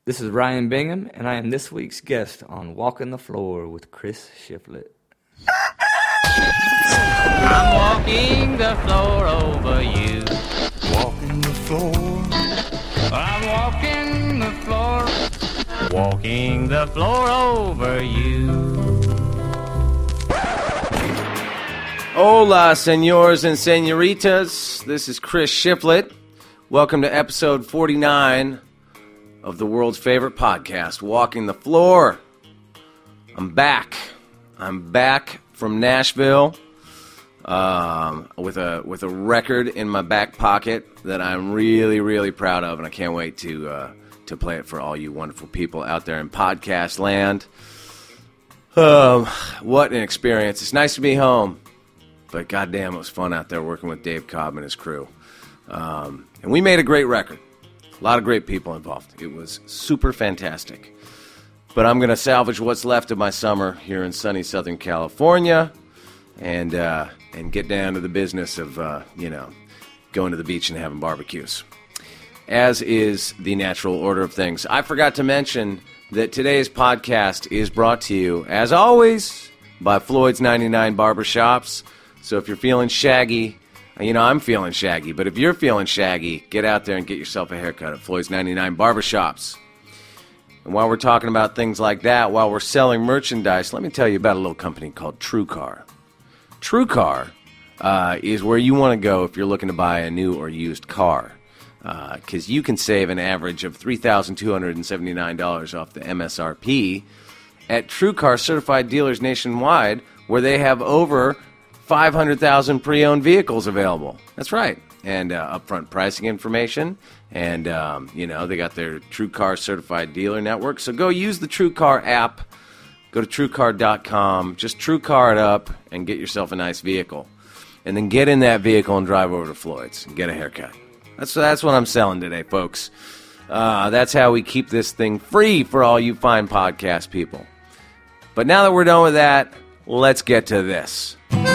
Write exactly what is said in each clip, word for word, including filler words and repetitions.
This is Ryan Bingham, and I am this week's guest on Walking the Floor with Chris Shiflett. I'm walking the floor over you. Walking the floor. I'm walking the floor. Walking the floor over you. Hola, senors and senoritas. This is Chris Shiflett. Welcome to episode forty-nine of the world's favorite podcast, Walking the Floor. I'm back. I'm back from Nashville um, with a with a record in my back pocket that I'm really, really proud of, and I can't wait to uh, to play it for all you wonderful people out there in podcast land. Um, what an experience. It's nice to be home, but goddamn, it was fun out there working with Dave Cobb and his crew. Um, and we made a great record. A lot of great people involved. It was super fantastic. But I'm going to salvage what's left of my summer here in sunny Southern California and uh, and get down to the business of, uh, you know, going to the beach and having barbecues, as is the natural order of things. I forgot to mention that today's podcast is brought to you, as always, by Floyd's ninety-nine Barbershops. So if you're feeling shaggy, you know, I'm feeling shaggy, but if you're feeling shaggy, get out there and get yourself a haircut at Floyd's ninety-nine Barbershops. And while we're talking about things like that, while we're selling merchandise, let me tell you about a little company called TrueCar. TrueCar uh, is where you want to go if you're looking to buy a new or used car, because uh, you can save an average of three thousand two hundred seventy-nine dollars off the M S R P at TrueCar certified dealers nationwide, where they have over five hundred thousand pre-owned vehicles available. That's right. And uh, upfront pricing information. And, um, you know, they got their TrueCar certified dealer network. So go use the TrueCar app. Go to true car dot com. Just TrueCar it up and get yourself a nice vehicle. And then get in that vehicle and drive over to Floyd's and get a haircut. That's, that's what I'm selling today, folks. Uh, that's how we keep this thing free for all you fine podcast people. But now that we're done with that, let's get to this.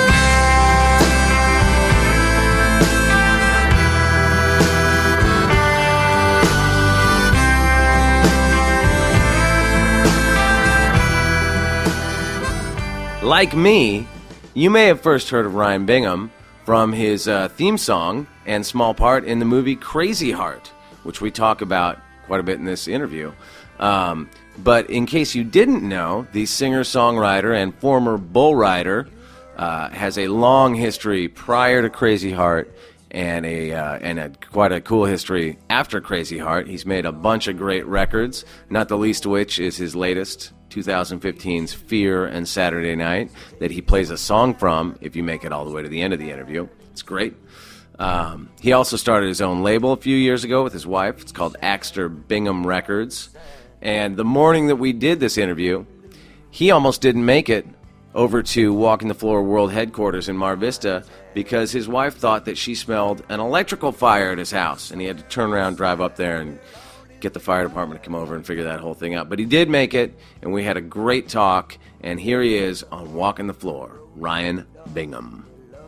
Like me, you may have first heard of Ryan Bingham from his uh, theme song and small part in the movie Crazy Heart, which we talk about quite a bit in this interview. Um, but in case you didn't know, the singer-songwriter and former bull rider uh, has a long history prior to Crazy Heart and a uh, and a quite a cool history after Crazy Heart. He's made a bunch of great records, not the least of which is his latest, twenty fifteen's Fear and Saturday Night, that he plays a song from if you make it all the way to the end of the interview. It's great. Um, he also started his own label a few years ago with his wife. It's called Axter Bingham Records. And the morning that we did this interview, he almost didn't make it over to Walking the Floor World Headquarters in Mar Vista because his wife thought that she smelled an electrical fire at his house, and he had to turn around, drive up there, and get the fire department to come over and figure that whole thing out. But he did make it, and we had a great talk, and here he is on Walking the Floor, Ryan Bingham.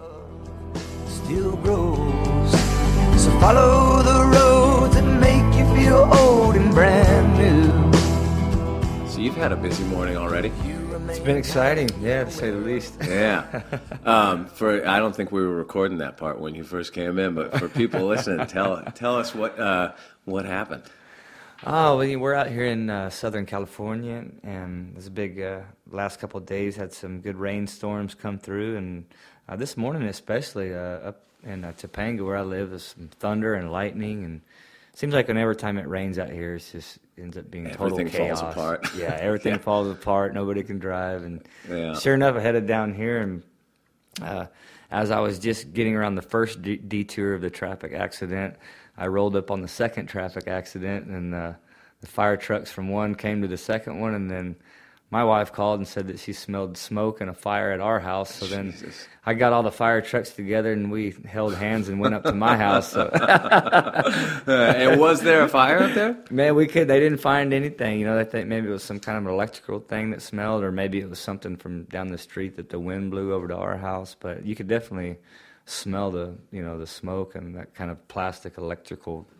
Still grows. So follow the roads that make you feel old and brand new. So you've had a busy morning already. It's been exciting, yeah, to say the least. Yeah. Um, for I don't think we were recording that part when you first came in, but for people listening, tell tell us what uh, what happened. Oh, well, we're out here in uh, Southern California, and there's a big, uh, last couple of days had some good rainstorms come through, and uh, this morning especially uh, up in uh, Topanga where I live, there's some thunder and lightning, and it seems like whenever time it rains out here, it just ends up being total everything chaos. Falls apart. Yeah, everything yeah. falls apart, nobody can drive, and yeah. sure enough, I headed down here, and uh, as I was just getting around the first de- detour of the traffic accident, I rolled up on the second traffic accident, and uh, the fire trucks from one came to the second one, and then my wife called and said that she smelled smoke and a fire at our house. So then Jesus. I got all the fire trucks together, and we held hands and went up to my house. So. uh, and was there a fire up there? Man, we could. They didn't find anything. You know, they think maybe it was some kind of electrical thing that smelled, or maybe it was something from down the street that the wind blew over to our house. But you could definitely smell the, you know, the smoke and that kind of plastic electrical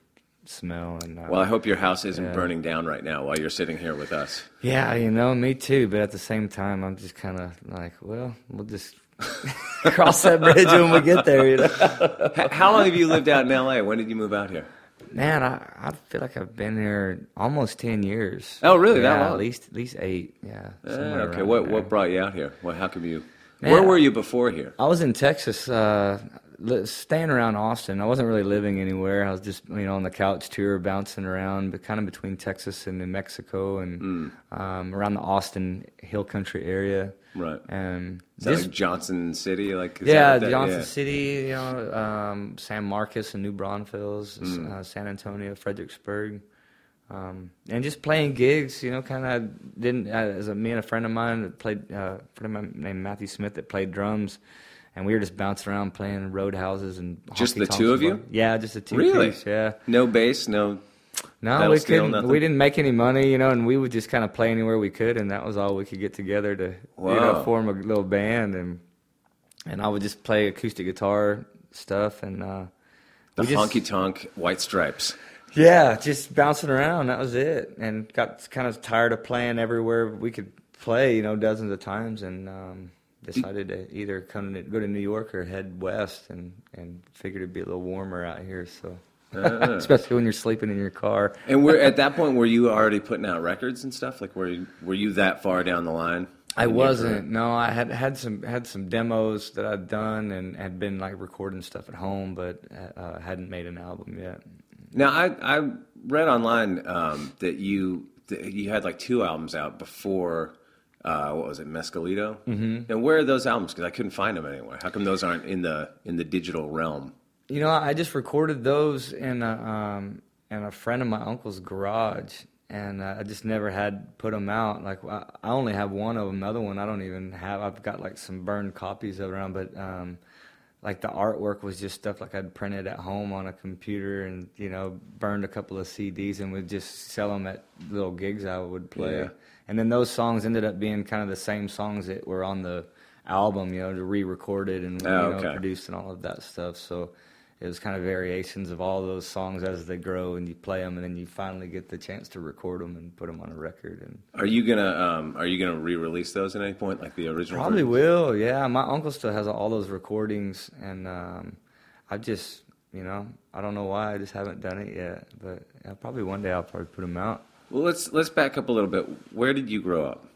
smell. And uh, Well, I hope your house isn't yeah. burning down right now while you're sitting here with us. Yeah, you know, me too. But at the same time, I'm just kind of like, well, we'll just cross that bridge when we get there. You know? H- How long have you lived out in L A? When did you move out here? Man, I, I feel like I've been here almost ten years. Oh, really? That Yeah, long? at least at least eight. Yeah. Uh, somewhere okay, around what there. what brought you out here? What, how come you? Man, Where were you before here? I was in Texas, uh, li- staying around Austin. I wasn't really living anywhere. I was just, you know, on the couch tour, bouncing around, but kind of between Texas and New Mexico, and Mm. um, around the Austin Hill Country area. Right. And Is that just- like Johnson City? Like is yeah, that that- Johnson yeah. City, you know, um, San Marcos and New Braunfels, Mm. uh, San Antonio, Fredericksburg. Um, and just playing gigs, you know, kind of didn't, uh, as a, me and a friend of mine that played, uh, a friend of mine named Matthew Smith that played drums, and we were just bouncing around playing roadhouses and Just honky the tonks two of and you? bar- Yeah, just the two Really? piece, yeah. No bass, no. No, Pedal we steel, couldn't. nothing? We didn't make any money, you know, and we would just kind of play anywhere we could, and that was all we could get together to, you know, Wow. form a little band, and and I would just play acoustic guitar stuff, and uh, The we just- honky tonk White Stripes. yeah, just bouncing around. That was it, and got kind of tired of playing everywhere we could play, you know, dozens of times, and um, decided to either come to, go to New York or head west, and and figured it'd be a little warmer out here, so. Uh. Especially when you're sleeping in your car. And we're at that point, were you already putting out records and stuff? Like, were you, were you that far down the line? I in your wasn't. career? No, I had had some had some demos that I'd done and had been like recording stuff at home, but uh, hadn't made an album yet. Now, I I read online um, that you that you had like two albums out before. Uh, what was it, Mescalito? Mm-hmm. And where are those albums? Because I couldn't find them anywhere. How come those aren't in the in the digital realm? You know, I just recorded those in a um, in a friend of my uncle's garage, and uh, I just never had put them out. Like I I only have one of them. The other one I don't even have. I've got like some burned copies of it around, but um, like the artwork was just stuff like I'd printed at home on a computer, and you know, burned a couple of C Ds and would just sell them at little gigs I would play. Yeah. And then those songs ended up being kind of the same songs that were on the album, you know, re-recorded and Oh, you know, okay. produced and all of that stuff. So it was kind of variations of all those songs as they grow, and you play them, and then you finally get the chance to record them and put them on a record. And Are you gonna um, Are you gonna re-release those at any point, like the original? probably versions? will, yeah. My uncle still has all those recordings, and um, I just, you know, I don't know why I just haven't done it yet, but yeah, probably one day I'll probably put them out. Well, let's let's back up a little bit. Where did you grow up?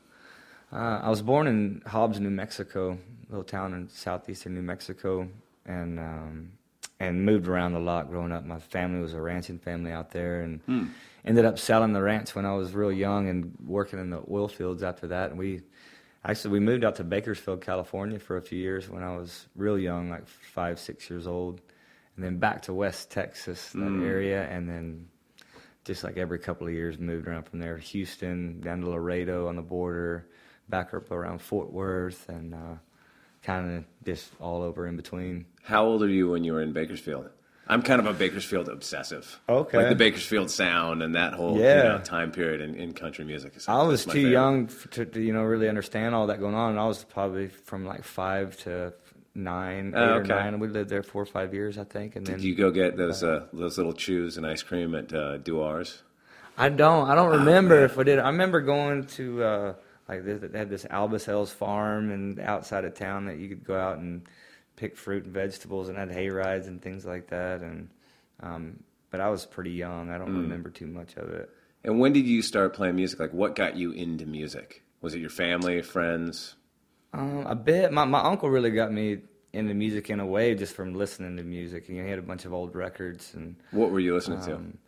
Uh, I was born in Hobbs, New Mexico, a little town in southeastern New Mexico, and um, and moved around a lot growing up. My family was a ranching family out there, and Hmm. ended up selling the ranch when I was real young and working in the oil fields after that. And we actually we moved out to Bakersfield, California, for a few years when I was real young, like five, six years old, and then back to West Texas, that Mm. area, and then just like every couple of years moved around from there. Houston, down to Laredo on the border, back up around Fort Worth, and uh, kind of just all over in between. How old are you when you were in Bakersfield? I'm kind of a Bakersfield obsessive. Okay. Like the Bakersfield sound and that whole Yeah. you know, time period in, in country music. Is, I was that's my too favorite. young f- to, to, you know, really understand all that going on. And I was probably from like five to nine, Oh, eight or okay. nine. And we lived there four or five years, I think. And then Did you go get those uh, those little chews and ice cream at uh, Duars? I don't. I don't Oh, remember man. if I did. I remember going to uh, like this, they had this Albus Hills farm and outside of town that you could go out and pick fruit and vegetables and had hay rides and things like that. And um, but I was pretty young. I don't Mm. remember too much of it. And when did you start playing music? Like, what got you into music? Was it your family, friends? Um, a bit. My my uncle really got me into music in a way just from listening to music. You know, he had a bunch of old records and. What were you listening to? Um,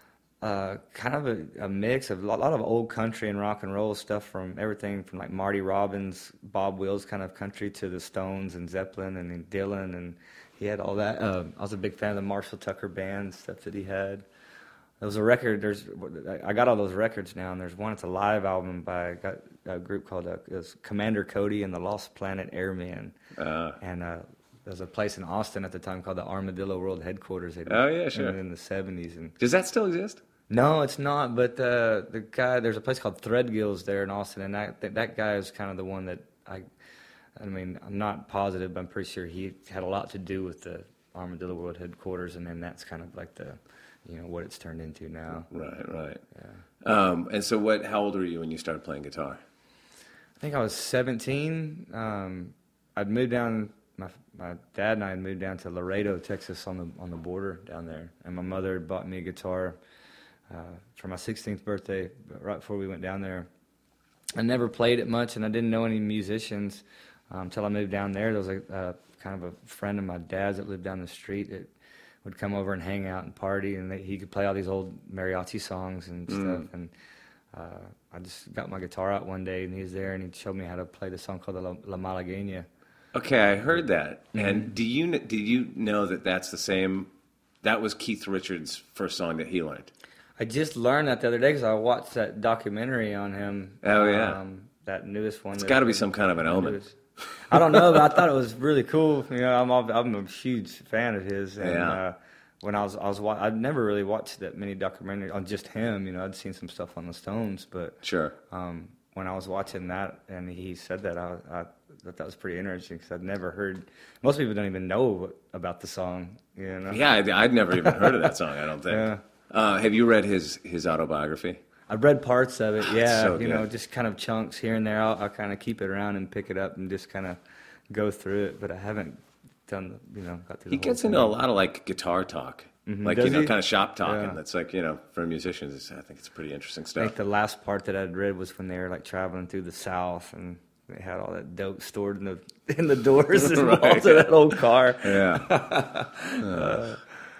uh, kind of a, a mix of a lot, lot of old country and rock and roll stuff, from everything from like Marty Robbins, Bob Wills kind of country, to the Stones and Zeppelin and then Dylan, and he had all that. Uh, I was a big fan of the Marshall Tucker Band stuff that he had. There was a record. There's I got all those records now, and there's one. It's a live album by got a group called uh, it was Commander Cody and the Lost Planet Airmen, Uh, and uh, there was a place in Austin at the time called the Armadillo World Headquarters. They'd- Oh, yeah, sure. in, in the seventies. And does that still exist? no, it's not. But uh, the guy, there's a place called Threadgills there in Austin, and that that, that guy is kind of the one that I. I mean, I'm not positive, but I'm pretty sure he had a lot to do with the Armadillo World Headquarters, and then that's kind of like the you know, what it's turned into now. Right, right. Yeah. Um, and so, what? How old were you when you started playing guitar? I think I was seventeen. Um, I'd moved down. My my dad and I had moved down to Laredo, Texas, on the on the border down there, and my mother had bought me a guitar uh, for my sixteenth birthday, right before we went down there. I never played it much, and I didn't know any musicians um, until I moved down there. There was a uh, kind of a friend of my dad's that lived down the street that would come over and hang out and party, and they, he could play all these old mariachi songs and Mm. stuff. And uh, I just got my guitar out one day, and he was there, and he showed me how to play the song called La, La Malagueña. Okay, I heard that. Mm-hmm. And do you kn- did you know that that's the same? That was Keith Richards' first song that he learned. I just learned that the other day because I watched that documentary on him. Oh, yeah. um, that newest one. It's that- got to be some kind of an omen. I don't know, but I thought it was really cool. You know, I'm all, I'm a huge fan of his. And, Yeah. Uh, when I was I was wa- I'd never really watched that many documentaries on just him. You know, I'd seen some stuff on the Stones, but Sure. um, when I was watching that and he said that, I, I thought that was pretty interesting because I'd never heard. Most people don't even know about the song. You know. Yeah, I'd, I'd never even heard of that song. I don't think. Yeah. Uh, have you read his his autobiography? I've read parts of it, yeah, so you know, good. just kind of chunks here and there. I'll, I'll kind of keep it around and pick it up and just kind of go through it, but I haven't done, the, you know, got through He the whole gets thing. into a lot of like guitar talk, Mhm. like Does you know, he? kind of shop talking. Yeah. That's like you know, for musicians, it's, I think it's pretty interesting I stuff. think the last part that I'd read was when they were like traveling through the South and they had all that dope stored in the in the doors and Right. walls of that old car. Yeah. Uh,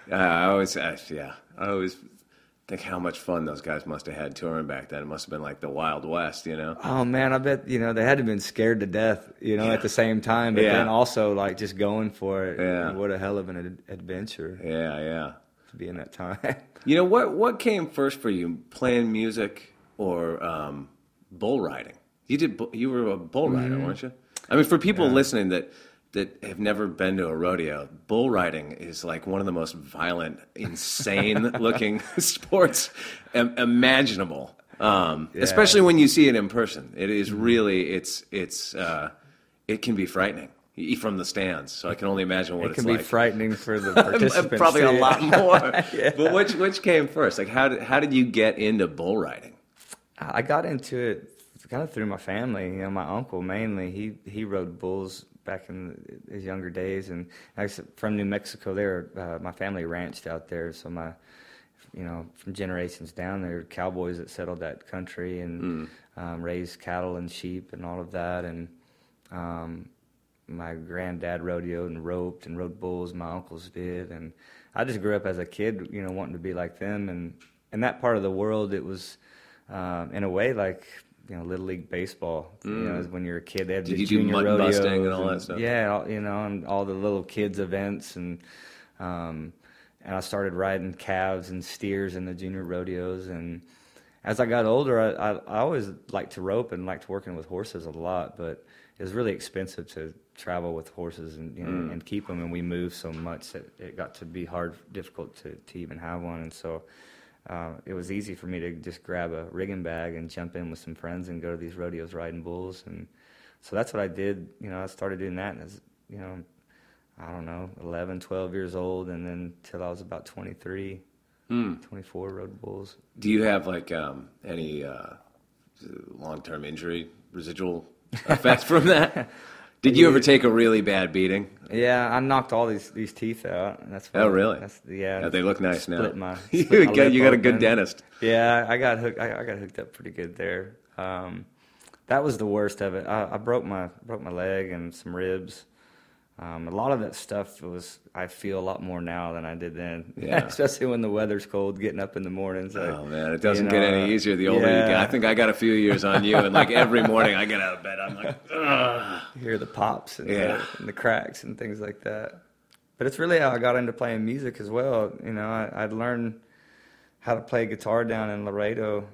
I always, I, yeah, I always think how much fun those guys must have had touring back then. It must have been like the Wild West, you know? Oh man, I bet you know they had to have been scared to death, you know, at the same time, but Yeah. then also like just going for it. Yeah. And what a hell of an ad- adventure Yeah, yeah. to be in that time. You know what? What came first for you, playing music or um, bull riding? You did. bu- You were a bull rider, weren't you? I mean, for people listening that that have never been to a rodeo, bull riding is like one of the most violent, insane-looking sports im- imaginable. Um, Yeah. Especially when you see it in person, it is really it's it's uh, it can be frightening e- from the stands. So I can only imagine what It it's can like. be frightening for the participants. Probably a too. lot more. Yeah. But which which came first? Like how did how did you get into bull riding? I got into it kind of through my family. You know, my uncle mainly. He he rode bulls back in his younger days, and I was from New Mexico. There, uh, my family ranched out there, so my, you know, from generations down, there were cowboys that settled that country and um, raised cattle and sheep and all of that. And um, my granddad rodeoed and roped and rode bulls. My uncles did, and I just grew up as a kid, you know, wanting to be like them. And in that part of the world, it was um, in a way like, you know, Little League Baseball. You know, when you're a kid, they had Did the you do junior mutton rodeos busting and all that stuff? Yeah, all- you know, and all the little kids events, and um, and I started riding calves and steers in the junior rodeos. And as I got older, I, I, I always liked to rope and liked working with horses a lot, but it was really expensive to travel with horses and you know, and keep them, and we moved so much that it got to be hard, difficult to, to even have one. And so Uh, it was easy for me to just grab a rigging bag and jump in with some friends and go to these rodeos riding bulls. And so that's what I did. You know, I started doing that as, you know, I don't know, eleven, twelve years old, and then till I was about twenty-three, Mm. twenty-four, rode bulls. Do you have like um, any uh, long-term injury residual effects from that? Did you ever take a really bad beating? Yeah, I knocked all these these teeth out. And that's Oh, really? That's, yeah, Yeah, they look nice now. split My, you split my got, lip you got a good open. dentist. Yeah, I got hooked. I, I got hooked up pretty good there. Um, that was the worst of it. I, I broke my broke my leg and some ribs. Um, a lot of that stuff was. I feel a lot more now than I did then. Yeah. Especially when the weather's cold, getting up in the mornings. Like, Oh man, it doesn't you get know, any easier the older you yeah. get. I think I got a few years on you, and like every morning I get out of bed, I'm like, ugh. You hear the pops and, Yeah. the, and the cracks and things like that. But it's really how I got into playing music as well. You know, I, I'd learned how to play guitar down in Laredo,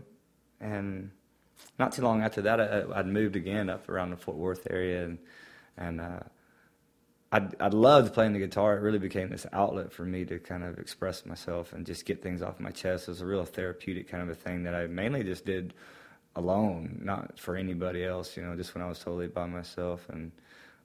and not too long after that, I, I'd moved again up around the Fort Worth area, and and uh, I'd I'd loved playing the guitar. It really became this outlet for me to kind of express myself and just get things off my chest. It was a real therapeutic kind of a thing that I mainly just did alone, not for anybody else. You know, just when I was totally by myself. And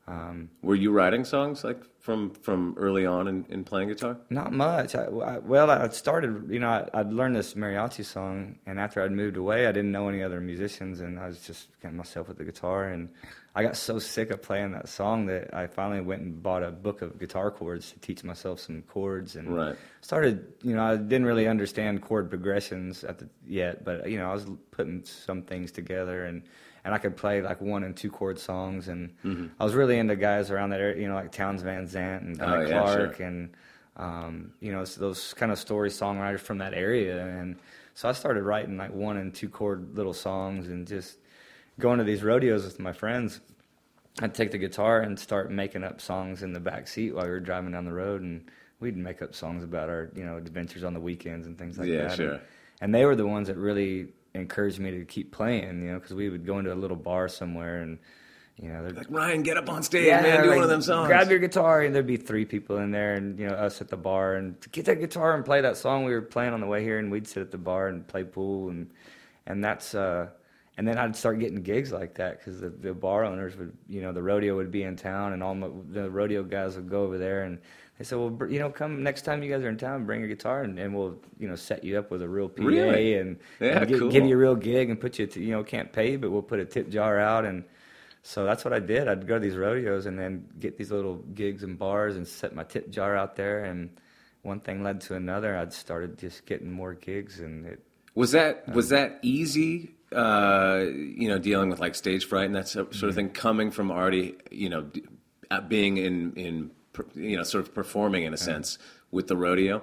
Um, Were you writing songs like from from early on in, in playing guitar? Not much. I, I, well, I started, you know, I, I'd learned this mariachi song, and after I'd moved away, I didn't know any other musicians, and I was just getting myself with the guitar, and I got so sick of playing that song that I finally went and bought a book of guitar chords to teach myself some chords, and right. started, you know, I didn't really understand chord progressions at the, yet, but, you know, I was putting some things together, and And I could play like one and two chord songs, and mm-hmm. I was really into guys around that area, you know, like Townes Van Zandt and Guy oh, yeah, Clark, sure. and um, you know, so those kind of story songwriters from that area. And so I started writing like one and two chord little songs, and just going to these rodeos with my friends. I'd take the guitar and start making up songs in the back seat while we were driving down the road, and we'd make up songs about our, you know, adventures on the weekends and things like yeah, that. Sure. And, and they were the ones that really encouraged me to keep playing, you know, because we would go into a little bar somewhere, and you know, like, Ryan, get up on stage, yeah, man, do like, one of them songs. Grab your guitar, and there'd be three people in there, and you know, us at the bar, and get that guitar and play that song we were playing on the way here, and we'd sit at the bar and play pool, and and that's uh, and then I'd start getting gigs like that because the, the bar owners would, you know, the rodeo would be in town, and all my, the rodeo guys would go over there, and they said, well, you know, come next time you guys are in town, bring your guitar, and, and we'll, you know, set you up with a real P A, really? and, yeah, and give, cool. give you a real gig and put you, to, you know, can't pay, but we'll put a tip jar out. And so that's what I did. I'd go to these rodeos and then get these little gigs and bars and set my tip jar out there. And one thing led to another. I'd started just getting more gigs, and it was that um, was that easy. Uh, you know, dealing with like stage fright and that sort of mm-hmm. thing, coming from already, you know, being in in. you know, sort of performing in a sense with the rodeo?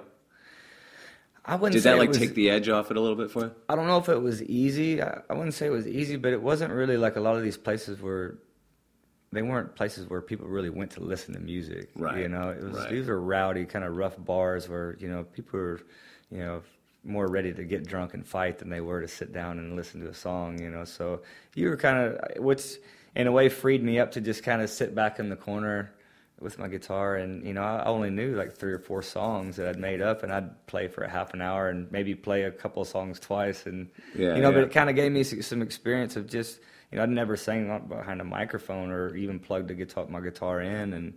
I wouldn't Did say that like it was, take the edge off it a little bit for you? I don't know if it was easy. I, I wouldn't say it was easy, but it wasn't really like a lot of these places where they weren't places where people really went to listen to music. Right. You know, it was right. these were rowdy, kind of rough bars where, you know, people were, you know, more ready to get drunk and fight than they were to sit down and listen to a song, you know. So you were kind of, which in a way freed me up to just kind of sit back in the corner with my guitar, and you know, I only knew like three or four songs that I'd made up, and I'd play for a half an hour and maybe play a couple of songs twice, and yeah, you know, yeah. but it kind of gave me some experience of just, you know, I'd never sang behind a microphone or even plugged a guitar, my guitar in, and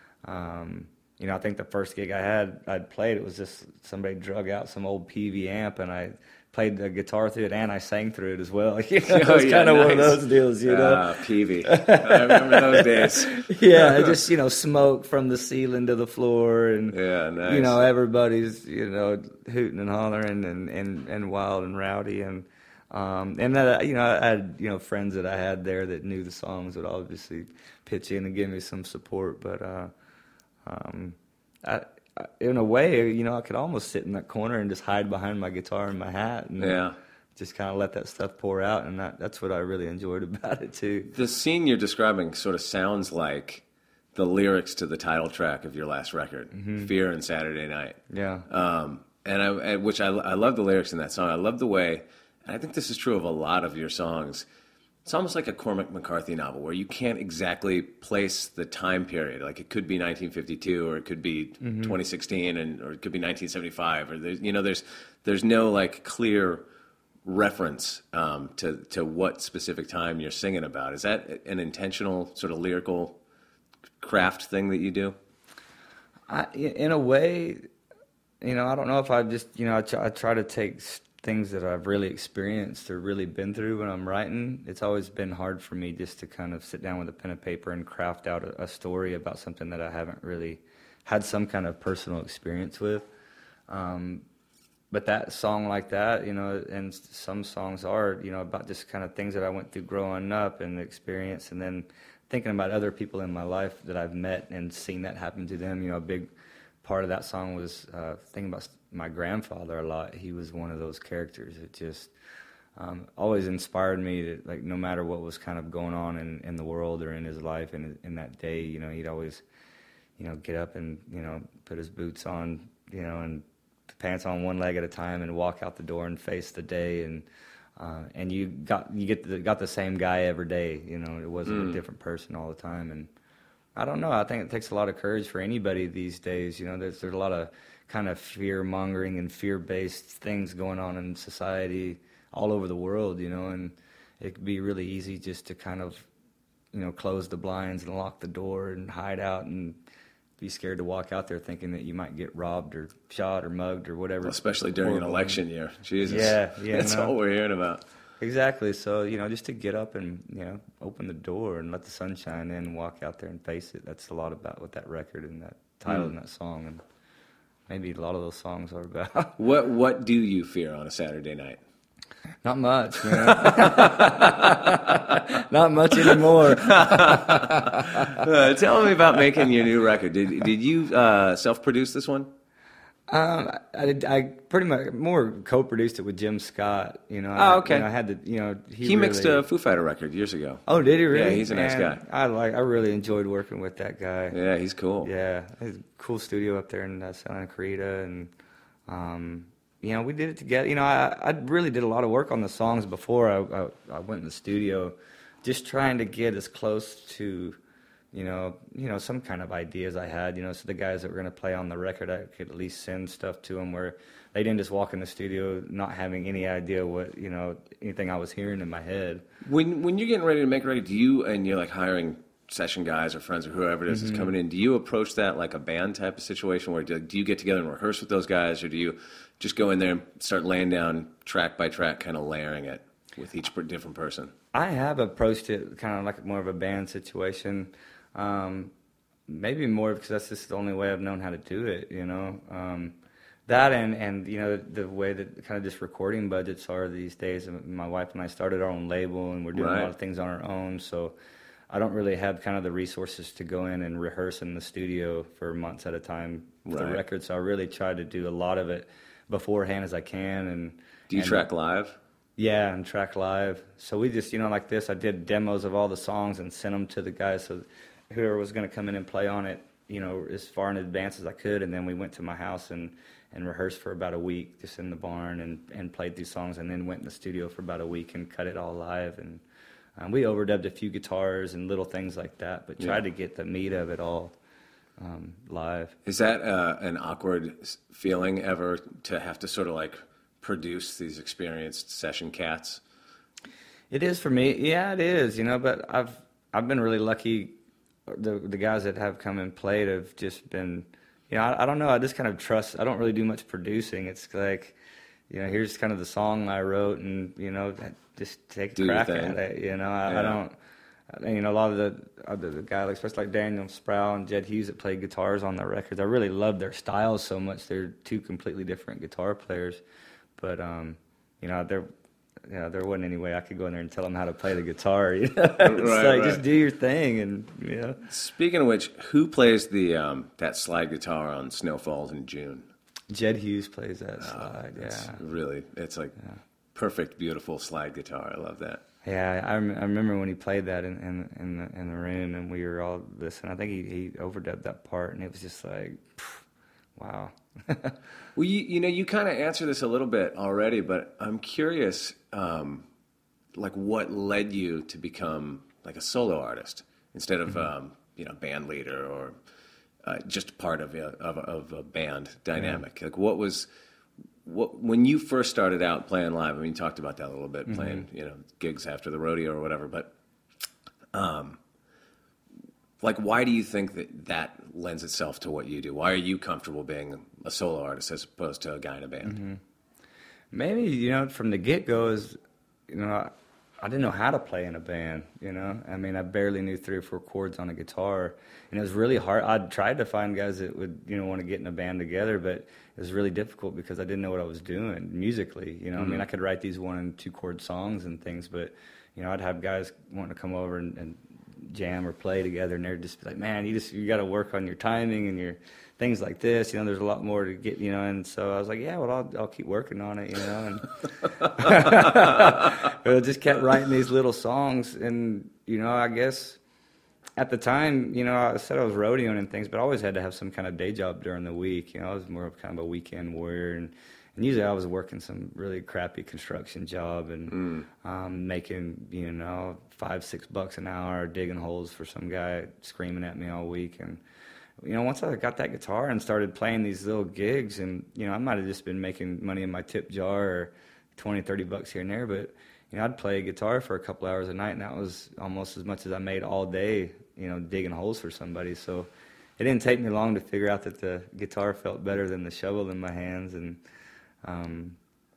um, you know, I think the first gig I had, I'd played, it was just somebody drug out some old P V amp, and I played the guitar through it, and I sang through it as well. You know, it was oh, yeah, kind of nice. one of those deals, you know. Ah, P V. I remember those days. Yeah, just, you know, smoke from the ceiling to the floor, and yeah, nice. you know, everybody's, you know, hooting and hollering and, and, and wild and rowdy, and um, and that, you know, I had, you know, friends that I had there that knew the songs would obviously pitch in and give me some support, but uh, um, I. in a way, you know, I could almost sit in that corner and just hide behind my guitar and my hat, and yeah. just kind of let that stuff pour out, and that, that's what I really enjoyed about it too. The scene you're describing sort of sounds like the lyrics to the title track of your last record, mm-hmm. "Fear and Saturday Night." Yeah, um, and I, and which I, I love the lyrics in that song. I love the way, and I think this is true of a lot of your songs. It's almost like a Cormac McCarthy novel where you can't exactly place the time period. Like it could be nineteen fifty-two, or it could be mm-hmm. twenty sixteen, and or it could be nineteen seventy-five. Or there's, you know, there's there's no like clear reference um, to to what specific time you're singing about. Is that an intentional sort of lyrical craft thing that you do? I, in a way, you know, I don't know if I just, you know, I try, I try to take things that I've really experienced or really been through when I'm writing. It's always been hard for me just to kind of sit down with a pen and paper and craft out a, a story about something that I haven't really had some kind of personal experience with. Um, but that song like that, you know, and some songs are, you know, about just kind of things that I went through growing up and the experience, and then thinking about other people in my life that I've met and seen that happen to them. You know, a big part of that song was uh, thinking about my grandfather a lot. He was one of those characters that just um, always inspired me to, like, no matter what was kind of going on in, in the world or in his life and in, in that day, you know, he'd always, you know, get up and, you know, put his boots on, you know, and pants on one leg at a time and walk out the door and face the day. And uh, and you got you get the, got the same guy every day, you know, it wasn't mm. a different person all the time. And I don't know, I think it takes a lot of courage for anybody these days. You know, there's there's a lot of kind of fear-mongering and fear-based things going on in society all over the world, you know, and it could be really easy just to kind of you know, close the blinds and lock the door and hide out and be scared to walk out there thinking that you might get robbed or shot or mugged or whatever. Well, especially during an election year. Jesus. Yeah, yeah. That's no. all we're hearing about. Exactly. So, you know, just to get up and, you know, open the door and let the sun shine in and walk out there and face it. That's a lot about what that record and that title mm. and that song and maybe a lot of those songs are about. What What do you fear on a Saturday night? Not much, man. Not much anymore. uh, tell me about making your new record. Did Did you uh, self-produce this one? Um, I, did, I pretty much more co-produced it with Jim Scott. You know, oh, I, okay. You know, I had to, you know, he, he really, mixed a Foo Fighter record years ago. Oh, did he really? Yeah, he's a nice Man, guy. I like. I really enjoyed working with that guy. Yeah, he's cool. Yeah, it's a cool studio up there in uh, Santa Clarita, and um, you know, we did it together. You know, I, I really did a lot of work on the songs before I, I, I went in the studio, just trying to get as close to, you know, you know, some kind of ideas I had, you know, so the guys that were going to play on the record, I could at least send stuff to them where they didn't just walk in the studio not having any idea what, you know, anything I was hearing in my head. When when you're getting ready to make a record, do you, and you're like hiring session guys or friends or whoever it is mm-hmm. that's coming in, do you approach that like a band type of situation where do, do you get together and rehearse with those guys, or do you just go in there and start laying down track by track, kind of layering it with each different person? I have approached it kind of like more of a band situation. Um, maybe more because that's just the only way I've known how to do it, you know. Um, that and, and, you know, the, the way that kind of just recording budgets are these days. My wife and I started our own label, and we're doing right. a lot of things on our own, so I don't really have kind of the resources to go in and rehearse in the studio for months at a time with right. the record, so I really try to do a lot of it beforehand as I can. And do you and, track live? Yeah, and track live. So we just, you know, like this, I did demos of all the songs and sent them to the guys, so whoever was going to come in and play on it, you know, as far in advance as I could, and then we went to my house and, and rehearsed for about a week just in the barn and, and played these songs, and then went in the studio for about a week and cut it all live. And um, we overdubbed a few guitars and little things like that, but tried yeah. to get the meat of it all um, live. Is that uh, an awkward feeling ever to have to sort of like produce these experienced session cats? It is for me. Yeah, it is, you know, but I've I've been really lucky. The the guys that have come and played have just been, you know, I, I don't know, I just kind of trust, I don't really do much producing. It's like, you know, here's kind of the song I wrote, and, you know, just take a do crack at it, you know. I, yeah. I don't, and, you know, a lot of the other the guys, especially like Daniel Sproul and Jed Hughes that played guitars on their records, I really love their styles so much. They're two completely different guitar players, but, um, you know, they're, Yeah, there wasn't any way I could go in there and tell them how to play the guitar. You know? It's right, like, right. just do your thing, and you know. Speaking of which, who plays the um, that slide guitar on Snow Falls in June? Jed Hughes plays that oh, slide. Yeah, really, it's like yeah. perfect, beautiful slide guitar. I love that. Yeah, I, I remember when he played that in in in the, in the room, and we were all listening. I think he, he overdubbed that part, and it was just like, phew, wow. Well, you, you know, you kind of answered this a little bit already, but I'm curious, um, like, what led you to become like a solo artist instead of, mm-hmm. um, you know, band leader or uh, just part of a, of, a, of a band dynamic? Yeah. Like, what was, what when you first started out playing live? I mean, you talked about that a little bit, mm-hmm. playing, you know, gigs after the rodeo or whatever, but, um. Like, why do you think that that lends itself to what you do? Why are you comfortable being a solo artist as opposed to a guy in a band? Mm-hmm. Maybe, you know, from the get-go is, you know, I, I didn't know how to play in a band, you know. I mean, I barely knew three or four chords on a guitar, and it was really hard. I tried to find guys that would, you know, want to get in a band together, but it was really difficult because I didn't know what I was doing musically, you know. Mm-hmm. I mean, I could write these one- and two-chord songs and things, but, you know, I'd have guys wanting to come over and, and jam or play together, and they're just like, man, you just you got to work on your timing and your things like this, you know. There's a lot more to get, you know. And so I was like, yeah, well, I'll I'll keep working on it, you know. And but I just kept writing these little songs, and you know, I guess at the time, you know, I said I was rodeoing and things, but I always had to have some kind of day job during the week. You know, I was more of kind of a weekend warrior, and. And usually I was working some really crappy construction job and mm. um, making, you know, five, six bucks an hour, digging holes for some guy screaming at me all week. And, you know, once I got that guitar and started playing these little gigs, and, you know, I might have just been making money in my tip jar or twenty, thirty bucks here and there, but, you know, I'd play guitar for a couple hours a night, and that was almost as much as I made all day, you know, digging holes for somebody. So it didn't take me long to figure out that the guitar felt better than the shovel in my hands, and um,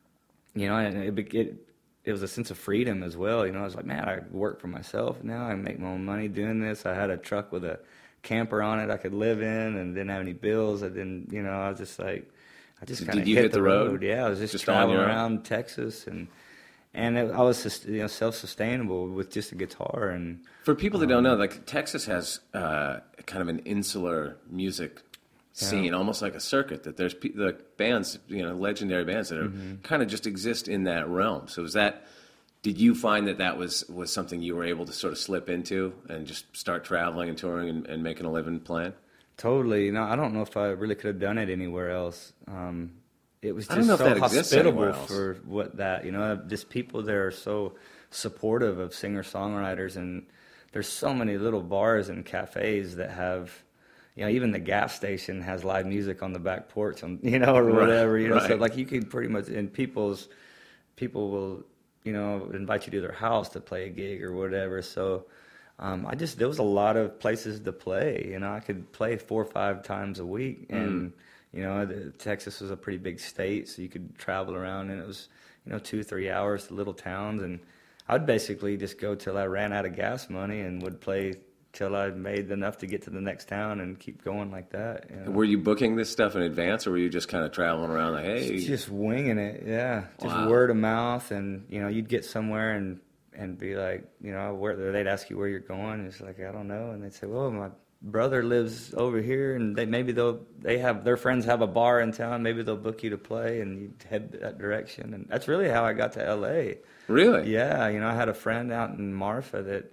you know, and it, it it was a sense of freedom as well. You know, I was like, man, I work for myself now. I make my own money doing this. I had a truck with a camper on it I could live in, and didn't have any bills. I didn't, you know, I was just like, I just kind of hit, hit the the road. road. Yeah, I was just, Just traveling on your around own? Texas, and and it, I was sus- you know self-sustainable with just a guitar. And For people that don't know, like Texas has uh, kind of an insular music scene, Yeah. almost like a circuit. That there's pe- the bands, you know, legendary bands that are Mm-hmm. kind of just exist in that realm. So is that? Did you find that that was was something you were able to sort of slip into and just start traveling and touring and, and making a living playing? Totally, you know, I don't know if I really could have done it anywhere else. Um, it was I don't just know if so that exists anywhere hospitable else. for what that, you know, just people there are so supportive of singer-songwriters, and there's so many little bars and cafes that have, you know, even the gas station has live music on the back porch, on, you know, or Right, whatever, you know, so right. like you could pretty much, and people's, people will, you know, invite you to their house to play a gig or whatever, so um, I just, there was a lot of places to play, you know, I could play four or five times a week, and, Mm. you know, the, Texas was a pretty big state, so you could travel around, and it was, you know, two, three hours to little towns, and I'd basically just go till I ran out of gas money and would play till I made enough to get to the next town and keep going like that. You know? Were you booking this stuff in advance, or were you just kind of traveling around like, hey? Just winging it, yeah. Just Wow. word of mouth, and you know, you'd get somewhere and and be like, you know, where they'd ask you where you're going. And it's like, I don't know, and they'd say, well, my brother lives over here, and they maybe they'll they have their friends have a bar in town. Maybe they'll book you to play, and you head that direction. And that's really how I got to L A. Really? Yeah, you know, I had a friend out in Marfa that.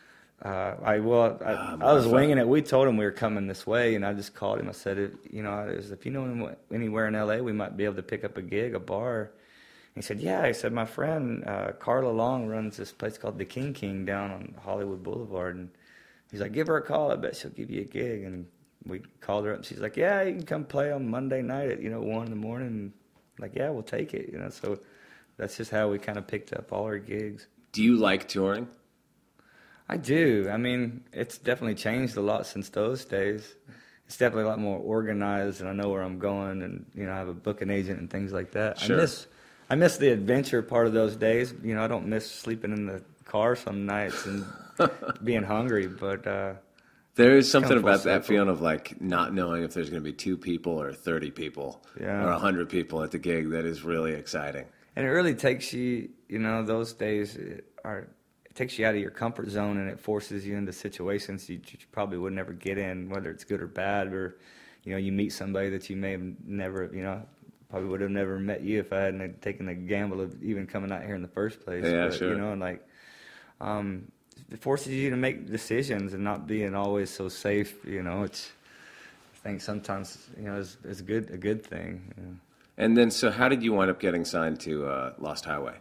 Uh, I well, I, Ah, I was Marfa. winging it. We told him we were coming this way, and I just called him. I said, if, you know, I was, if you know anyone- anywhere in L A, we might be able to pick up a gig, a bar. He said, yeah. He said, my friend uh, Carla Long runs this place called the King King down on Hollywood Boulevard, and he's like, give her a call. I bet she'll give you a gig. And we called her up, and she's like, yeah, you can come play on Monday night at you know one in the morning. And like, yeah, we'll take it. You know, so that's just how we kind of picked up all our gigs. Do you like touring? I do. I mean, it's definitely changed a lot since those days. It's definitely a lot more organized, and I know where I'm going, and you know, I have a booking agent and things like that. Sure. I miss, I miss the adventure part of those days. You know, I don't miss sleeping in the car some nights and being hungry, but uh, There is something Come full about that circle. feeling of like not knowing if there's going to be two people or thirty people Yeah. or a hundred people at the gig that is really exciting. and it really takes you. You know, those days are. It takes you out of your comfort zone, and it forces you into situations you, you probably would never get in, whether it's good or bad, or you know, you meet somebody that you may have never, you know, probably would have never met you if I hadn't taken the gamble of even coming out here in the first place. Yeah, but, sure. You know, and like, um, it forces you to make decisions and not being always so safe. You know, it's I think sometimes you know it's, it's good a good thing. You know. And then, so how did you wind up getting signed to uh, Lost Highway?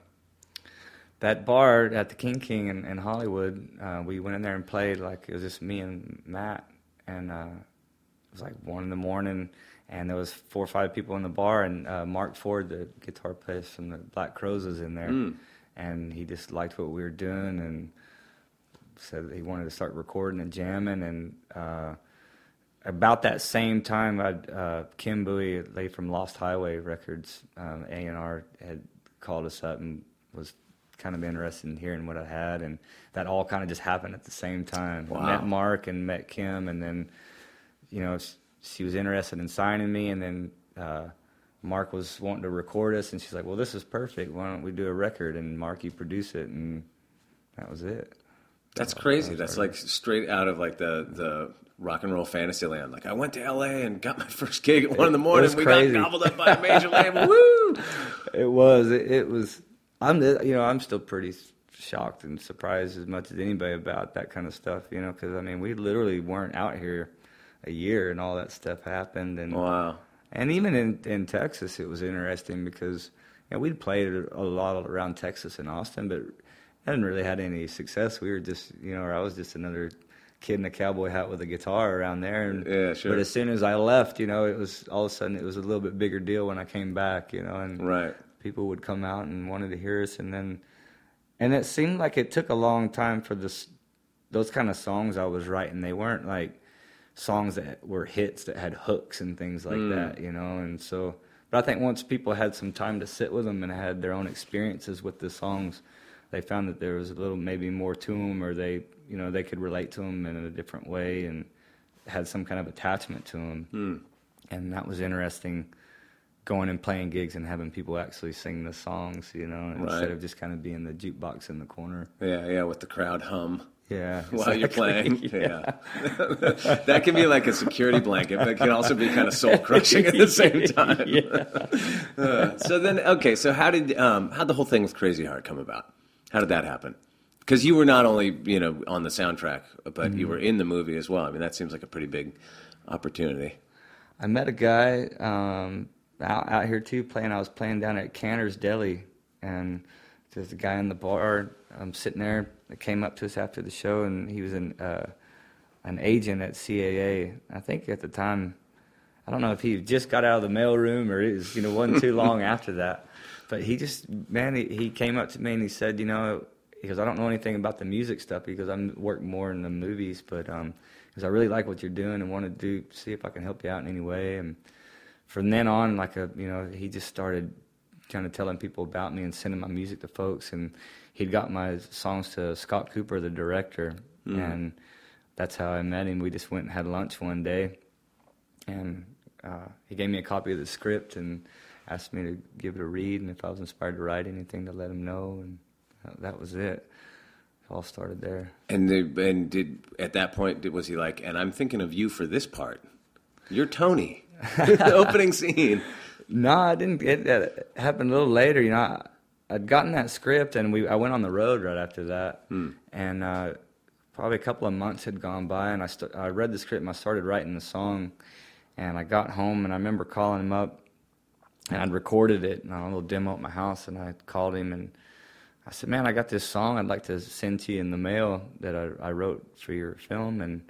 That bar at the King King in, in Hollywood, uh, we went in there and played like it was just me and Matt, and uh, it was like one in the morning, and there was four or five people in the bar, and uh, Mark Ford, the guitar player from the Black Crowes, was in there, Mm. and he just liked what we were doing, and said that he wanted to start recording and jamming, and uh, about that same time, I'd, uh, Kim Bowie, a lady from Lost Highway Records, um, A and R, had called us up and was kind of interested in hearing what I had, and that all kind of just happened at the same time. Wow. I met Mark and met Kim, and then, you know, s- she was interested in signing me, and then uh, Mark was wanting to record us, and she's like, well, this is perfect. Why don't we do a record? And Mark, you produce it, and that was it. That's Oh, crazy. that was That's our- like straight out of like the, the rock and roll fantasy land. Like I went to L A and got my first gig at one in the morning. was We crazy. got gobbled up by a major label. Woo! It was. It, it was. I'm. You know. I'm still pretty shocked and surprised as much as anybody about that kind of stuff. You know, because I mean, we literally weren't out here a year, and all that stuff happened. And Wow. and even in in Texas, it was interesting because you know, we'd played a lot around Texas and Austin, but hadn't really had any success. We were just, you know, or I was just another kid in a cowboy hat with a guitar around there. And, Yeah, sure. But as soon as I left, you know, it was all of a sudden it was a little bit bigger deal when I came back, you know, and Right. people would come out and wanted to hear us, and then And it seemed like it took a long time for this, those kind of songs I was writing. They weren't like songs that were hits that had hooks and things like mm. that, you know. And so, but I think once people had some time to sit with them and had their own experiences with the songs, they found that there was a little maybe more to them, or they, you know, they could relate to them in a different way and had some kind of attachment to them. Mm. And that was interesting, going and playing gigs and having people actually sing the songs, you know, right. instead of just kind of being the jukebox in the corner. Yeah, yeah, with the crowd hum. Yeah. While exactly. you're playing. Yeah. yeah. That can be like a security blanket, but it can also be kind of soul crushing at the same time. yeah. uh, so then, okay, so how did um, how'd the whole thing with Crazy Heart come about? How did that happen? Because you were not only, you know, on the soundtrack, but mm-hmm. you were in the movie as well. I mean, that seems like a pretty big opportunity. I met a guy um, out, out here, too, playing. I was playing down at Canter's Deli, and there's a guy in the bar um, sitting there that came up to us after the show, and he was an, uh, an agent at C A A. I think at the time, I don't know if he just got out of the mailroom or it was, you know, wasn't too long after that. But he just, man, he, he came up to me and he said, you know, he goes, I don't know anything about the music stuff because I work more in the movies, but um, because I really like what you're doing and want to do, see if I can help you out in any way. And from then on, like a, you know, he just started kind of telling people about me and sending my music to folks. And he'd got my songs to Scott Cooper, the director, mm. and that's how I met him. We just went and had lunch one day, and uh, he gave me a copy of the script and asked me to give it a read, and if I was inspired to write anything, to let him know, and that was it. It all started there. And the, and did at that point did, was he like, and I'm thinking of you for this part? You're Tony. The opening scene. No, I didn't. It, it happened a little later. You know, I, I'd gotten that script, and we I went on the road right after that, hmm. and uh, probably a couple of months had gone by, and I st- I read the script and I started writing the song, and I got home and I remember calling him up. And I'd recorded it on a little demo at my house, and I called him, and I said, man, I got this song I'd like to send to you in the mail that I, I wrote for your film. And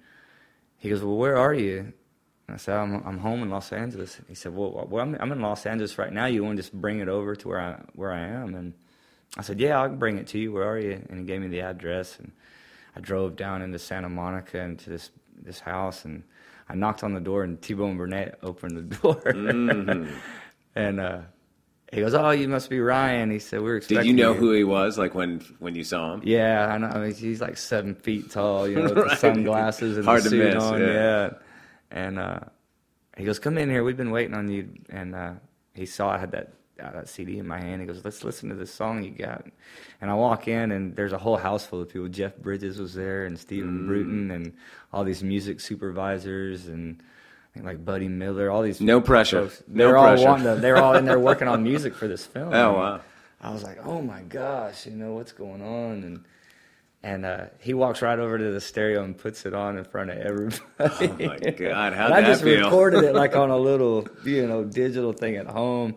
he goes, well, where are you? And I said, I'm, I'm home in Los Angeles. And he said, well, well I'm, I'm in Los Angeles right now. You want to just bring it over to where I, where I am? And I said, yeah, I'll bring it to you. Where are you? And he gave me the address, and I drove down into Santa Monica into this, this house, and I knocked on the door, and T-Bone Burnett opened the door. Mm-hmm. And uh, he goes, oh, you must be Ryan. He said, we were expecting Did you know you. who he was, like, when when you saw him? Yeah, I know. I mean, he's like seven feet tall, you know, with right. the sunglasses and Hard the to suit miss, on. yeah. yeah. And uh, he goes, come in here. We've been waiting on you. And uh, he saw I had that, uh, that C D in my hand. He goes, let's listen to this song you got. And I walk in, and there's a whole house full of people. Jeff Bridges was there, and Stephen mm. Bruton, and all these music supervisors, and I think like Buddy Miller, all these no pressure. Folks. They're no all pressure. wanting to, they're all in there working on music for this film. Oh wow! I was like, oh my gosh, you know what's going on? And and uh, he walks right over to the stereo and puts it on in front of everybody. Oh my God, how'd and I that just feel? recorded it like on a little, you know, digital thing at home,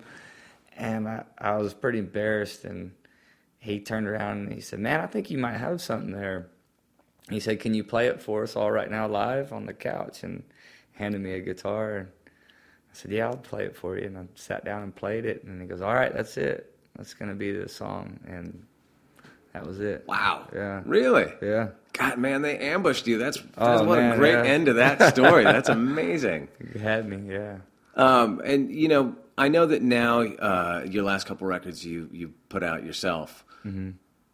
and I, I was pretty embarrassed. And he turned around and he said, man, I think you might have something there. He said, can you play it for us all right now live on the couch? And handed me a guitar, and I said, yeah, I'll play it for you. And I sat down and played it, and he goes, all right, that's it. That's going to be the song. And that was it. Wow. Yeah. Really? Yeah. God, man, they ambushed you. That's, that's Oh, what man, a great yeah. end to that story. That's amazing. You had me, yeah. Um, and, you know, I know that now uh, your last couple records you, you put out yourself. Mm-hmm.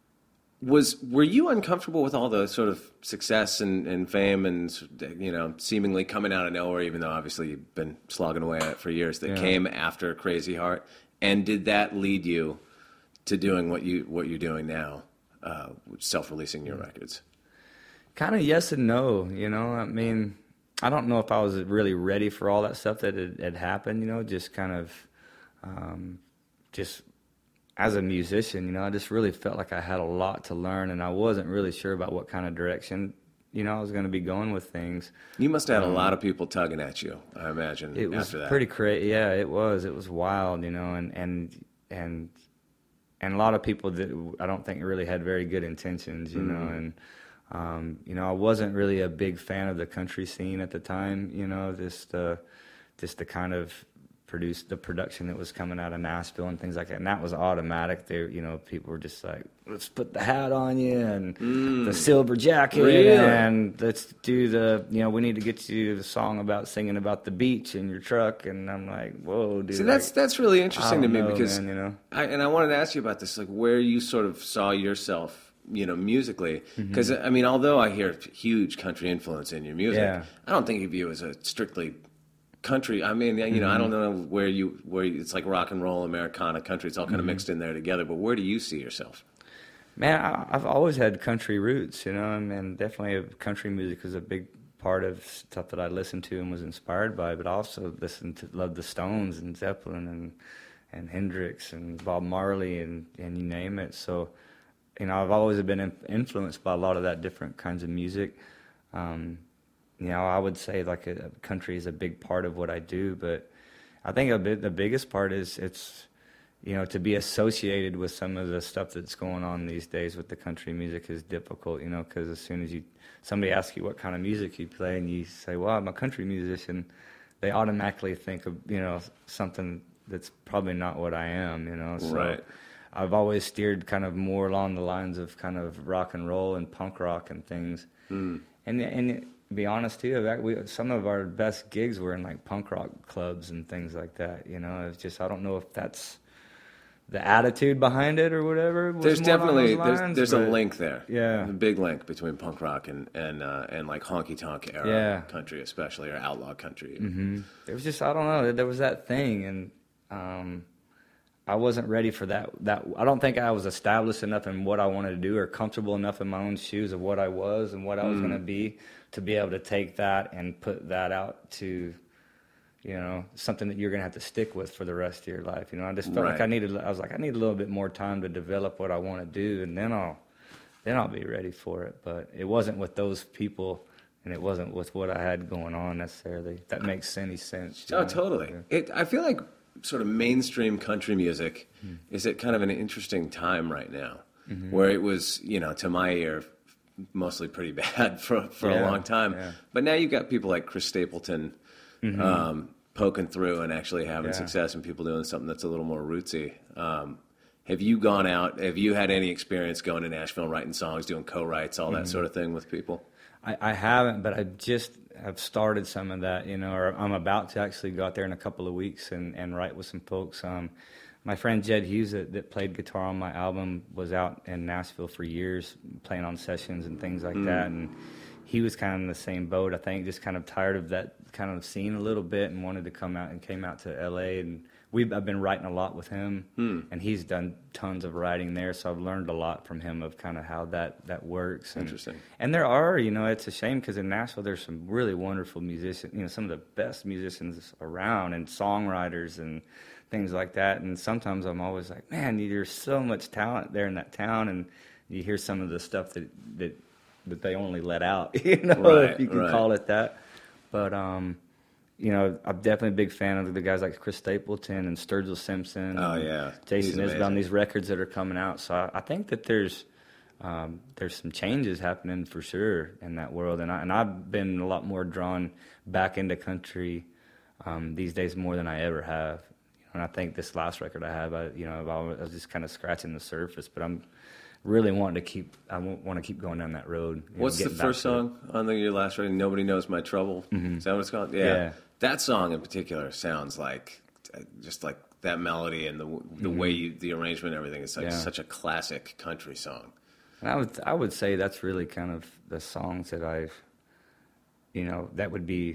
Was were you uncomfortable with all the sort of success and, and fame and, you know, seemingly coming out of nowhere, even though obviously you've been slogging away at it for years, that Yeah. came after Crazy Heart? And did that lead you to doing what you what you're doing now, uh, self-releasing your records? Kind of yes and no, you know. I mean, I don't know if I was really ready for all that stuff that had, had happened, you know, just kind of um, just as a musician, you know, I just really felt like I had a lot to learn, and I wasn't really sure about what kind of direction, you know, I was going to be going with things. You must have had um, a lot of people tugging at you, I imagine, It was after that. pretty crazy. Yeah, it was. It was wild, you know, and and and and a lot of people that I don't think really had very good intentions, you mm-hmm. know, and um, you know, I wasn't really a big fan of the country scene at the time, you know, just uh, just the kind of produced the production that was coming out of Nashville and things like that. And that was automatic. They, you know, people were just like, let's put the hat on you and Mm. the silver jacket Really? and let's do the, you know, we need to get you the song about singing about the beach in your truck. And I'm like, whoa, dude. See, that's like, that's really I interesting to don't me know, because, man, you know. I, and I wanted to ask you about this, like where you sort of saw yourself, you know, musically. Because I mean, although I hear huge country influence in your music, Yeah. I don't think of you as a strictly country. I mean, you know, I don't know where you where you, it's like rock and roll, Americana, country. It's all kind of mixed in there together. But where do you see yourself? Man, I, I've always had country roots, you know, and, and definitely country music was a big part of stuff that I listened to and was inspired by. But I also listened to, loved the Stones and Zeppelin and and Hendrix and Bob Marley and, and you name it. So, you know, I've always been in, influenced by a lot of that different kinds of music. Um, you know, I would say like a, a country is a big part of what I do, but I think a bit, the biggest part is it's, you know, to be associated with some of the stuff that's going on these days with the country music is difficult, you know, because as soon as you, somebody asks you what kind of music you play and you say, well, I'm a country musician, they automatically think of, you know, something that's probably not what I am, you know. So Right. I've always steered kind of more along the lines of kind of rock and roll and punk rock and things. Mm. And, and to be honest too, that we, some of our best gigs were in like punk rock clubs and things like that, you know. It's just, I don't know if that's the attitude behind it or whatever. Was There's more along definitely those there's lines, there's a but- link there. Yeah. a big link between punk rock and and uh, and like honky tonk era Yeah. country, especially or outlaw country. Mm-hmm. It was just, I don't know, there was that thing, and um, I wasn't ready for that. That I don't think I was established enough in what I wanted to do or comfortable enough in my own shoes of what I was and what I was Mm. going to be to be able to take that and put that out to, you know, something that you're going to have to stick with for the rest of your life. You know, I just felt like Right. I needed, I was like, I need a little bit more time to develop what I want to do, and then I'll, then I'll be ready for it. But it wasn't with those people, and it wasn't with what I had going on necessarily. If that makes any sense. you Oh, know? totally. Yeah. It, I feel like sort of mainstream country music is at kind of an interesting time right now, Mm-hmm. where it was, you know, to my ear, mostly pretty bad for for a Yeah, long time. yeah. But now you've got people like Chris Stapleton um, poking through and actually having Yeah. success, and people doing something that's a little more rootsy. Um, have you gone out? Have you had any experience going to Nashville, and writing songs, doing co-writes, all that sort of thing with people? I, I haven't, but I just have started some of that, you know, or I'm about to actually go out there in a couple of weeks and, and write with some folks. Um, my friend Jed Hughes that, that played guitar on my album was out in Nashville for years playing on sessions and things like that, and he was kind of in the same boat, I think, just kind of tired of that kind of scene a little bit and wanted to come out and came out to L A, and we've I've been writing a lot with him, and he's done tons of writing there, so I've learned a lot from him of kind of how that, that works. And, Interesting. And there are, you know, it's a shame because in Nashville there's some really wonderful musicians, you know, some of the best musicians around and songwriters and things like that. And sometimes I'm always like, man, there's so much talent there in that town, and you hear some of the stuff that that, that they only let out, you know, Right, if you can right. call it that. But um, you know, I'm definitely a big fan of the guys like Chris Stapleton and Sturgill Simpson. Oh, and yeah. Jason He's Isbell, amazing. and these records that are coming out. So I, I think that there's um, there's some changes happening for sure in that world, and I and I've been a lot more drawn back into country um, these days more than I ever have. You know, and I think this last record I have, I, you know, I've always, I was just kind of scratching the surface, but I'm really wanting to keep. I want to keep going down that road. you know, What's the getting back first to it. song on the, your last record? Nobody Knows My Trouble. Is that what it's called? Yeah. Yeah. That song in particular sounds like uh, just like that melody and the the way you, the arrangement, and everything. It's like Yeah. such a classic country song. And I would I would say that's really kind of the songs that I've, you know, that would be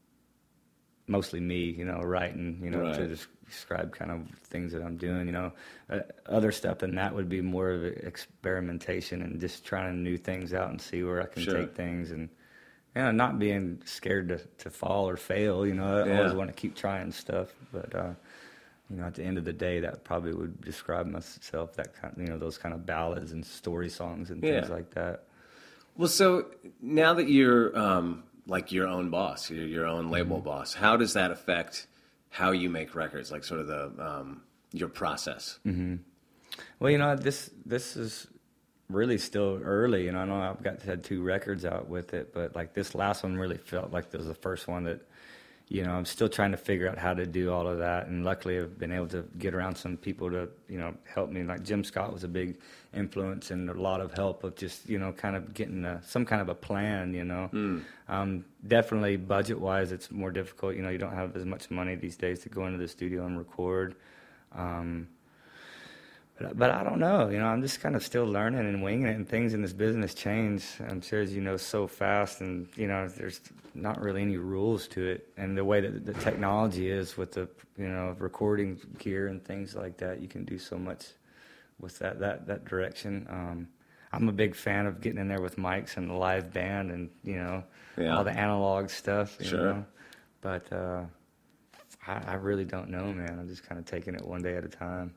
mostly me, you know, writing, you know, Right. to des- describe kind of things that I'm doing, you know. Uh, other stuff than that would be more of experimentation and just trying new things out and see where I can Sure. take things, and you know, not being scared to, to fall or fail, you know. I Yeah. always want to keep trying stuff, but uh, you know, at the end of the day, that probably would describe myself. That kind, you know, those kind of ballads and story songs and things Yeah. like that. Well, so now that you're um, like your own boss, you're your own label boss, how does that affect how you make records? Like sort of the um, your process. Well, you know, this this is really still early, and I know I've got had two records out with it, but like this last one really felt like it was the first one that, you know, I'm still trying to figure out how to do all of that. And luckily I've been able to get around some people to, you know, help me. Like Jim Scott was a big influence and a lot of help of just, you know, kind of getting a, some kind of a plan, you know. Mm. Um, definitely budget-wise, it's more difficult. You know, you don't have as much money these days to go into the studio and record. Um, but, but I don't know, you know, I'm just kind of still learning and winging it, and things in this business change, I'm sure, as you know, so fast, and, you know, there's not really any rules to it. And the way that the technology is with the, you know, recording gear and things like that, you can do so much with that, that, that direction. Um, I'm a big fan of getting in there with mics and the live band and, you know, yeah. all the analog stuff, you sure. know. But uh, I, I really don't know, man. I'm just kind of taking it one day at a time.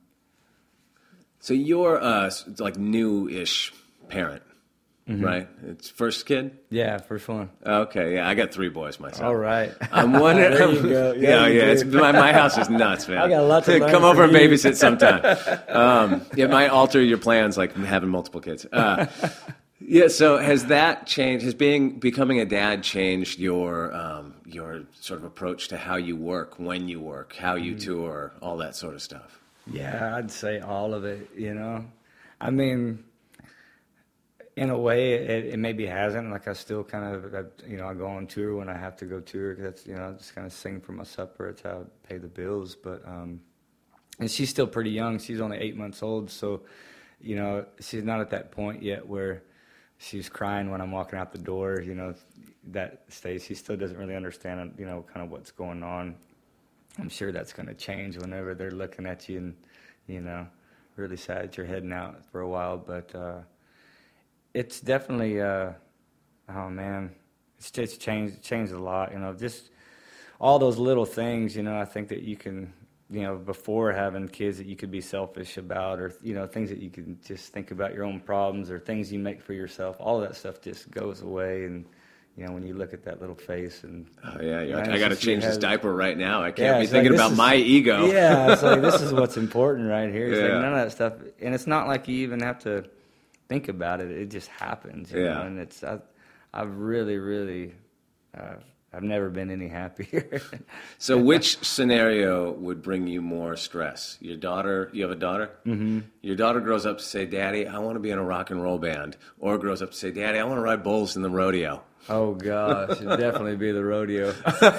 So you're uh, like new-ish parent, mm-hmm. right? It's first kid? Yeah, first one. Okay, yeah, I got three boys myself. All right. I'm wondering. There you go. Yeah, yeah, yeah it's, my, my house is nuts, man. I got a lot to learn Come over and you. babysit sometime. Um, it might alter your plans, like having multiple kids. Uh, yeah, so has that changed? Has being becoming a dad changed your um, your sort of approach to how you work, when you work, how you mm-hmm. tour, all that sort of stuff? Yeah, I'd say all of it, you know. I mean, in a way, it, it maybe hasn't. Like, I still kind of, I, you know, I go on tour when I have to go tour. Cause that's, you know, I just kind of sing for my supper. It's how I pay the bills. But, um, and she's still pretty young. She's only eight months old. So, you know, she's not at that point yet where she's crying when I'm walking out the door, you know, that stage. She still doesn't really understand, you know, kind of what's going on. I'm sure that's going to change whenever they're looking at you and, you know, really sad that you're heading out for a while. But uh, it's definitely, uh, oh, man, it's just changed, changed a lot, you know, just all those little things, you know, I think that you can, you know, before having kids that you could be selfish about, or, you know, things that you can just think about your own problems or things you make for yourself. All of that stuff just goes away. And, you know, when you look at that little face and... Oh, yeah, you're like, I got to change has, this diaper right now. I can't yeah, be thinking like, about is, my ego. Yeah, it's like, this is what's important right here. It's yeah. like none of that stuff... And it's not like you even have to think about it. It just happens, you yeah. know? And it's... I, I've really, really... Uh, I've never been any happier. So which scenario would bring you more stress? Your daughter... You have a daughter? Mm-hmm. Your daughter grows up to say, Daddy, I want to be in a rock and roll band. Or grows up to say, Daddy, I want to ride bulls in the rodeo. Oh, gosh, it'd definitely be the rodeo.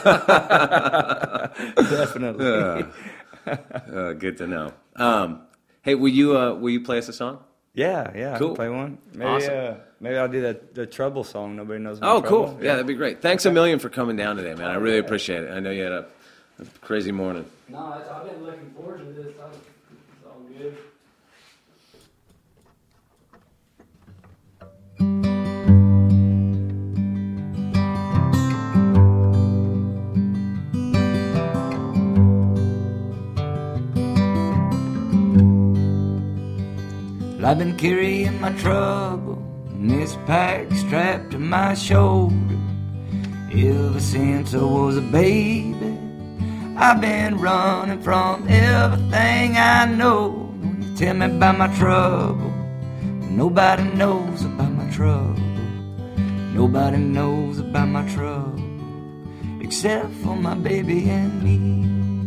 Definitely. Uh, uh, good to know. Um, hey, will you uh, will you play us a song? Yeah, yeah, cool. I can play one. Maybe, awesome. uh, maybe I'll do that the Trouble song. Nobody knows about Oh, Trouble. cool. Yeah. yeah, that'd be great. Thanks a million for coming down today, man. I really appreciate it. I know you had a, a crazy morning. No, it's, I've been looking forward to this. It's all good. I've been carrying my trouble in this pack strapped to my shoulder ever since I was a baby. I've been running from everything I know. You tell me about my trouble, nobody knows about my trouble. Nobody knows about my trouble except for my baby and me.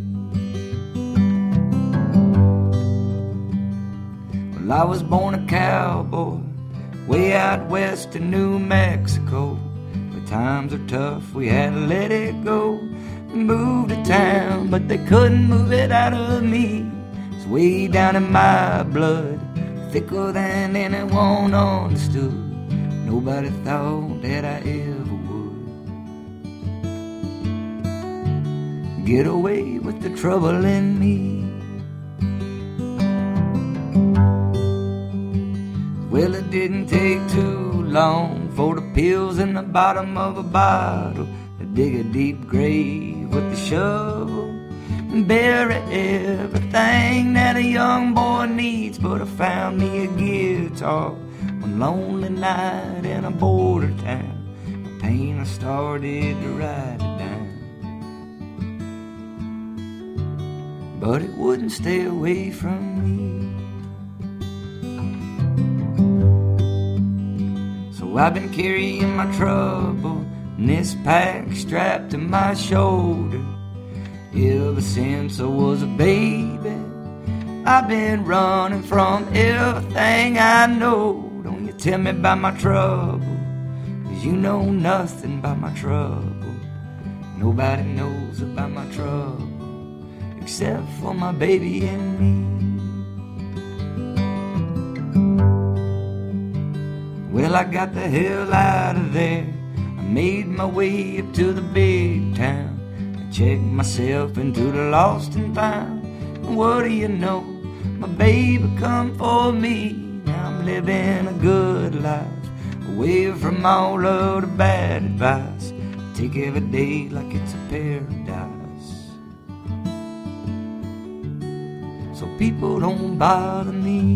Well, I was born a cowboy way out west in New Mexico. But times are tough, we had to let it go. We moved to town, but they couldn't move it out of me. It's way down in my blood, thicker than anyone understood. Nobody thought that I ever would get away with the trouble in me. Well, it didn't take too long for the pills in the bottom of a bottle to dig a deep grave with the shovel and bury everything that a young boy needs. But I found me a guitar one lonely night in a border town. The pain, I started to write it down, but it wouldn't stay away from me. I've been carrying my trouble and this pack strapped to my shoulder. Ever since I was a baby, I've been running from everything I know. Don't you tell me about my trouble, 'cause you know nothing about my trouble. Nobody knows about my trouble except for my baby and me. Well, I got the hell out of there. I made my way up to the big town. I checked myself into the lost and found. And what do you know? My baby come for me. Now I'm living a good life, away from all of the bad advice. Take every day like it's a paradise, so people don't bother me.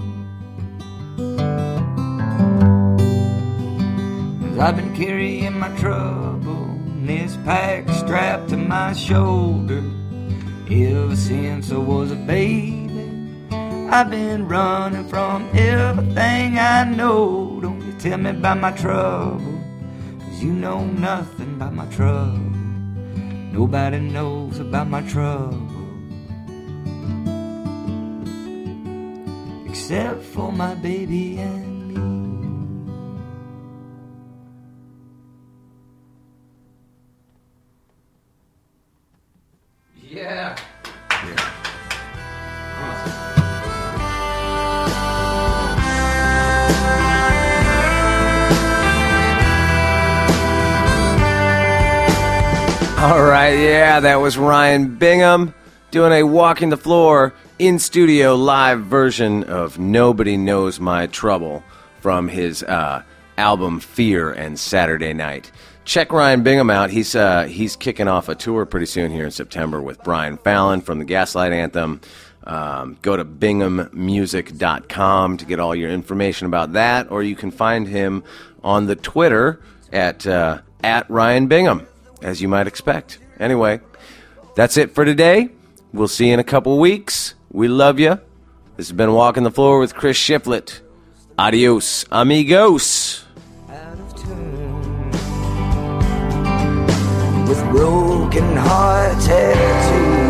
'Cause I've been carrying my trouble in this pack strapped to my shoulder. Ever since I was a baby, I've been running from everything I know. Don't you tell me about my trouble, 'cause you know nothing about my trouble. Nobody knows about my trouble except for my baby and me. Yeah. Yeah. All right, yeah, that was Ryan Bingham doing a Walking the Floor in studio live version of Nobody Knows My Trouble from his uh, album Fear and Saturday Night. Check Ryan Bingham out. He's uh, he's kicking off a tour pretty soon here in September with Brian Fallon from the Gaslight Anthem. Um, go to bingham music dot com to get all your information about that, or you can find him on the Twitter at uh, at Ryan Bingham, as you might expect. Anyway, that's it for today. We'll see you in a couple weeks. We love you. This has been Walking the Floor with Chris Shiflett. Adios, amigos. Out of tune, with broken heart tattoos.